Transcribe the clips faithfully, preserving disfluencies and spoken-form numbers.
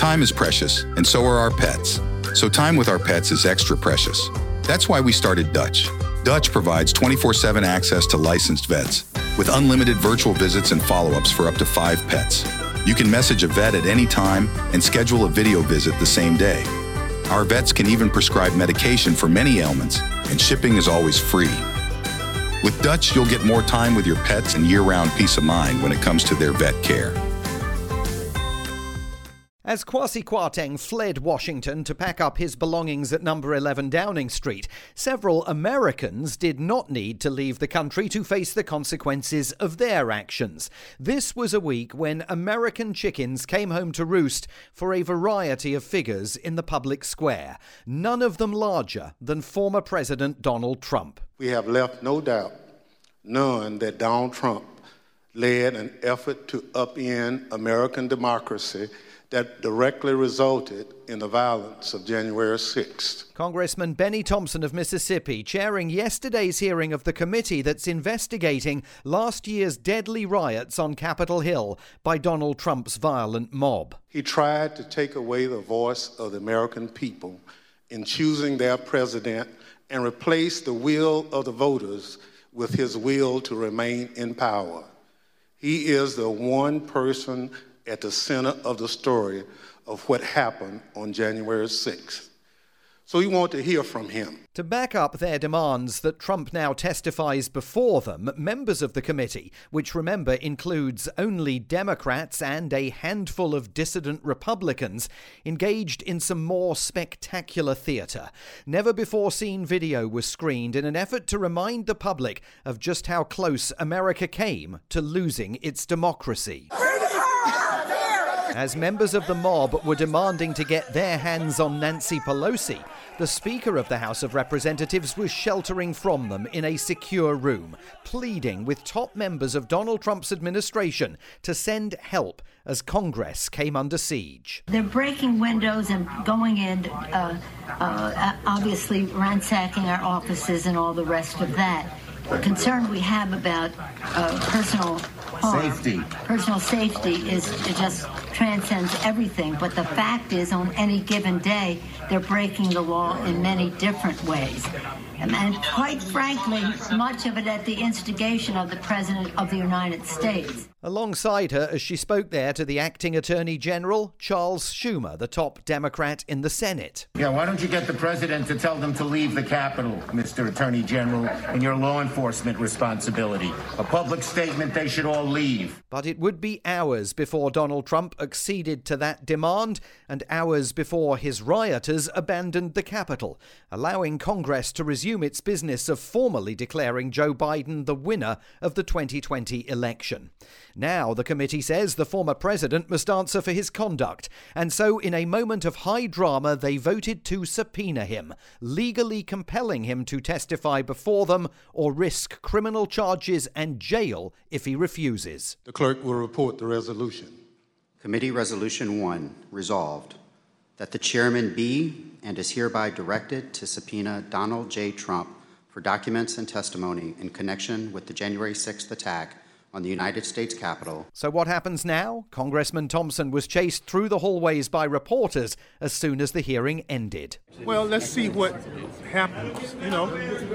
Time is precious, and so are our pets. So time with our pets is extra precious. That's why we started Dutch. Dutch provides twenty-four seven access to licensed vets, with unlimited virtual visits and follow-ups for up to five pets. You can message a vet at any time and schedule a video visit the same day. Our vets can even prescribe medication for many ailments, and shipping is always free. With Dutch, you'll get more time with your pets and year-round peace of mind when it comes to their vet care. As Kwasi Kwarteng fled Washington to pack up his belongings at number eleven Downing Street, several Americans did not need to leave the country to face the consequences of their actions. This was a week when American chickens came home to roost for a variety of figures in the public square, none of them larger than former President Donald Trump. We have left no doubt, none, that Donald Trump led an effort to upend American democracy that directly resulted in the violence of January sixth. Congressman Benny Thompson of Mississippi chairing yesterday's hearing of the committee that's investigating last year's deadly riots on Capitol Hill by Donald Trump's violent mob. He tried to take away the voice of the American people in choosing their president and replace the will of the voters with his will to remain in power. He is the one person at the center of the story of what happened on January sixth. So we want to hear from him. To back up their demands that Trump now testifies before them, members of the committee, which remember includes only Democrats and a handful of dissident Republicans, engaged in some more spectacular theatre. Never-before-seen video was screened in an effort to remind the public of just how close America came to losing its democracy. As members of the mob were demanding to get their hands on Nancy Pelosi, the Speaker of the House of Representatives was sheltering from them in a secure room, pleading with top members of Donald Trump's administration to send help as Congress came under siege. They're breaking windows and going in, uh, uh, obviously ransacking our offices and all the rest of that. The concern we have about uh, personal harm, safety. personal safety is it just transcends everything. But the fact is, on any given day, they're breaking the law in many different ways. And, and quite frankly, much of it at the instigation of the President of the United States. Alongside her, as she spoke there to the acting Attorney General, Charles Schumer, the top Democrat in the Senate. Yeah, why don't you get the president to tell them to leave the Capitol, Mister Attorney General, in your law enforcement responsibility? A public statement, they should all leave. But it would be hours before Donald Trump acceded to that demand, and hours before his rioters abandoned the Capitol, allowing Congress to resume its business of formally declaring Joe Biden the winner of the twenty twenty election. Now, the committee says the former president must answer for his conduct, and so in a moment of high drama, they voted to subpoena him, legally compelling him to testify before them or risk criminal charges and jail if he refuses. The clerk will report the resolution. Committee Resolution one, resolved that the chairman be and is hereby directed to subpoena Donald J. Trump for documents and testimony in connection with the January sixth attack on the United States Capitol. So what happens now? Congressman Thompson was chased through the hallways by reporters as soon as the hearing ended. Well, let's see what happens, you know.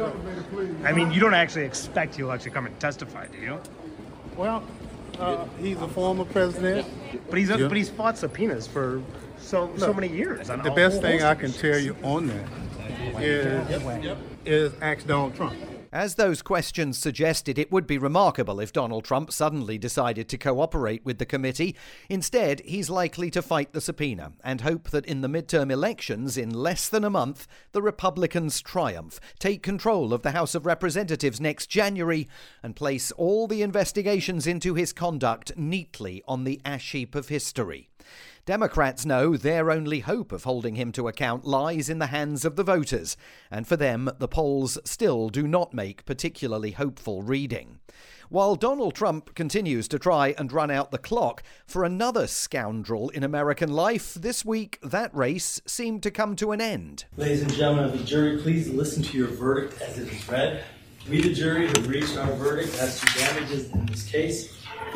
I mean, you don't actually expect he'll actually come and testify, do you? Well, uh, he's a former president. But he's yeah. but he's fought subpoenas for so Look, so many years. The best thing I can tell you on that is, is ask Donald Trump. As those questions suggested, it would be remarkable if Donald Trump suddenly decided to cooperate with the committee. Instead, he's likely to fight the subpoena and hope that in the midterm elections in less than a month, the Republicans triumph, take control of the House of Representatives next January, and place all the investigations into his conduct neatly on the ash heap of history. Democrats know their only hope of holding him to account lies in the hands of the voters, and for them, the polls still do not make particularly hopeful reading. While Donald Trump continues to try and run out the clock for another scoundrel in American life, this week that race seemed to come to an end. Ladies and gentlemen of the jury, please listen to your verdict as it is read. We, the jury, have reached our verdict as to damages in this case.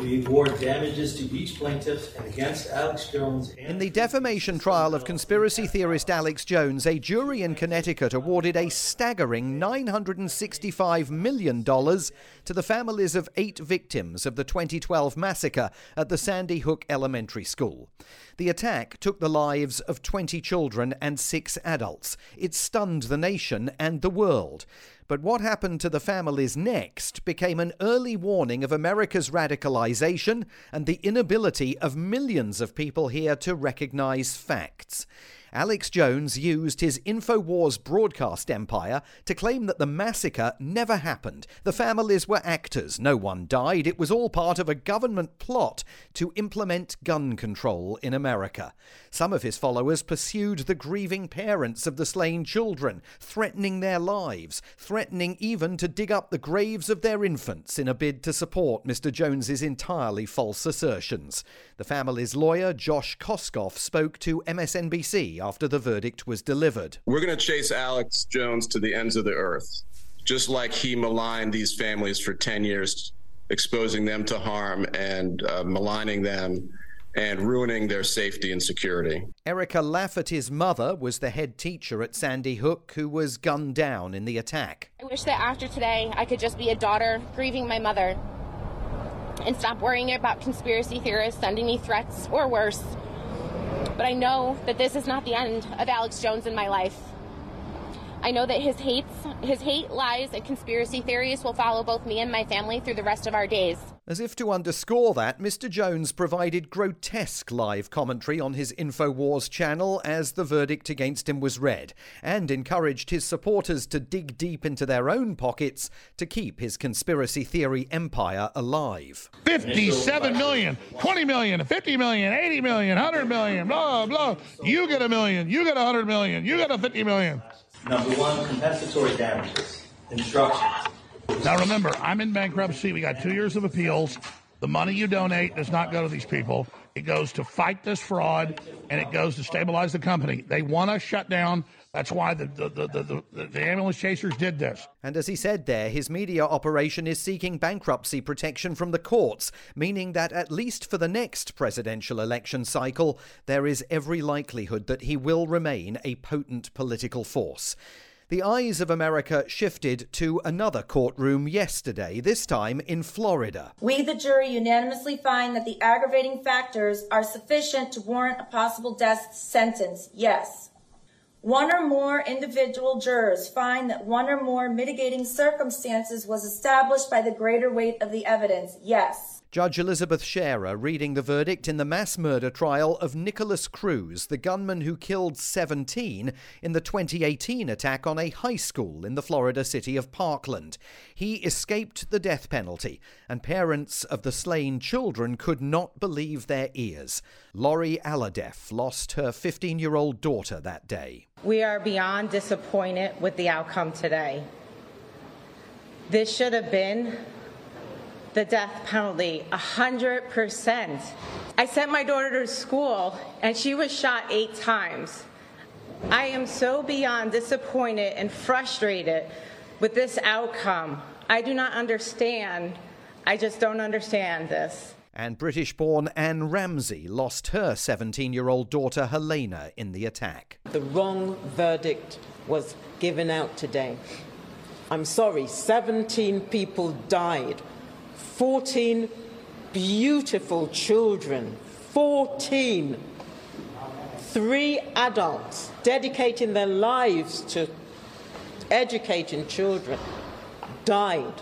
We award damages to each plaintiff and against Alex Jones. And in the defamation trial of conspiracy theorist Alex Jones, a jury in Connecticut awarded a staggering nine hundred sixty-five million dollars to the families of eight victims of the twenty twelve massacre at the Sandy Hook Elementary School. The attack took the lives of twenty children and six adults. It stunned the nation and the world. But what happened to the families next became an early warning of America's radicalization and the inability of millions of people here to recognize facts. Alex Jones used his InfoWars broadcast empire to claim that the massacre never happened. The families were actors. No one died. It was all part of a government plot to implement gun control in America. Some of his followers pursued the grieving parents of the slain children, threatening their lives, threatening even to dig up the graves of their infants in a bid to support Mister Jones's entirely false assertions. The family's lawyer, Josh Koskoff, spoke to M S N B C after the verdict was delivered. We're going to chase Alex Jones to the ends of the earth, just like he maligned these families for ten years, exposing them to harm and uh, maligning them and ruining their safety and security. Erica Lafferty's mother was the head teacher at Sandy Hook who was gunned down in the attack. I wish that after today I could just be a daughter grieving my mother and stop worrying about conspiracy theorists sending me threats or worse. But I know that this is not the end of Alex Jones in my life. I know that his hates, his hate, lies, and conspiracy theories will follow both me and my family through the rest of our days. As if to underscore that, Mister Jones provided grotesque live commentary on his InfoWars channel as the verdict against him was read, and encouraged his supporters to dig deep into their own pockets to keep his conspiracy theory empire alive. fifty-seven million, twenty million, fifty million, eighty million, one hundred million, blah, blah. You get a million, you get one hundred million, you get a fifty million. Number one, compensatory damages. Instructions. Now remember, I'm in bankruptcy. We got two years of appeals. The money you donate does not go to these people. It goes to fight this fraud, and it goes to stabilize the company. They want us shut down. That's why the the, the, the, the, the ambulance chasers did this. And as he said there, his media operation is seeking bankruptcy protection from the courts, meaning that at least for the next presidential election cycle, there is every likelihood that he will remain a potent political force. The eyes of America shifted to another courtroom yesterday, this time in Florida. We, the jury, unanimously find that the aggravating factors are sufficient to warrant a possible death sentence, yes. One or more individual jurors find that one or more mitigating circumstances was established by the greater weight of the evidence, yes. Judge Elizabeth Scherer reading the verdict in the mass murder trial of Nicholas Cruz, the gunman who killed seventeen in the twenty eighteen attack on a high school in the Florida city of Parkland. He escaped the death penalty, and parents of the slain children could not believe their ears. Lori Aladeff lost her fifteen-year-old daughter that day. We are beyond disappointed with the outcome today. This should have been the death penalty, one hundred percent. I sent my daughter to school, and she was shot eight times. I am so beyond disappointed and frustrated with this outcome. I do not understand. I just don't understand this. And British-born Anne Ramsey lost her seventeen-year-old daughter Helena in the attack. The wrong verdict was given out today. I'm sorry, seventeen people died. fourteen beautiful children, fourteen, three adults dedicating their lives to educating children, died.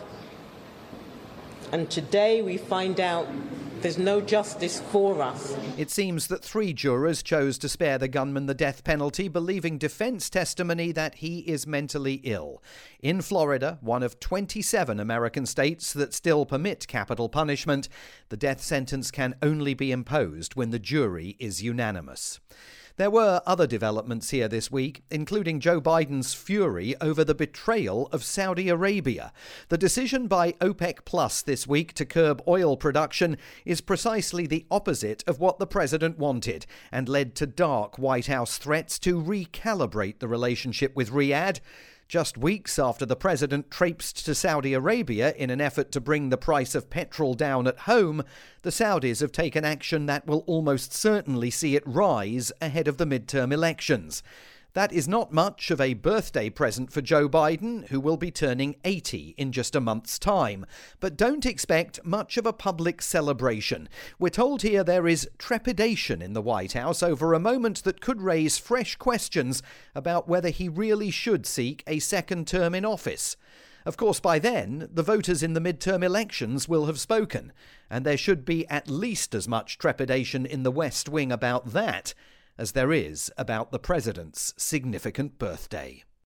And today we find out there's no justice for us. It seems that three jurors chose to spare the gunman the death penalty, believing defense testimony that he is mentally ill. In Florida, one of twenty-seven American states that still permit capital punishment, the death sentence can only be imposed when the jury is unanimous. There were other developments here this week, including Joe Biden's fury over the betrayal of Saudi Arabia. The decision by OPEC Plus this week to curb oil production is precisely the opposite of what the president wanted, and led to dark White House threats to recalibrate the relationship with Riyadh. Just weeks after the president traipsed to Saudi Arabia in an effort to bring the price of petrol down at home, the Saudis have taken action that will almost certainly see it rise ahead of the midterm elections. That is not much of a birthday present for Joe Biden, who will be turning eighty in just a month's time. But don't expect much of a public celebration. We're told here there is trepidation in the White House over a moment that could raise fresh questions about whether he really should seek a second term in office. Of course, by then, the voters in the midterm elections will have spoken, and there should be at least as much trepidation in the West Wing about that as there is about the president's significant birthday.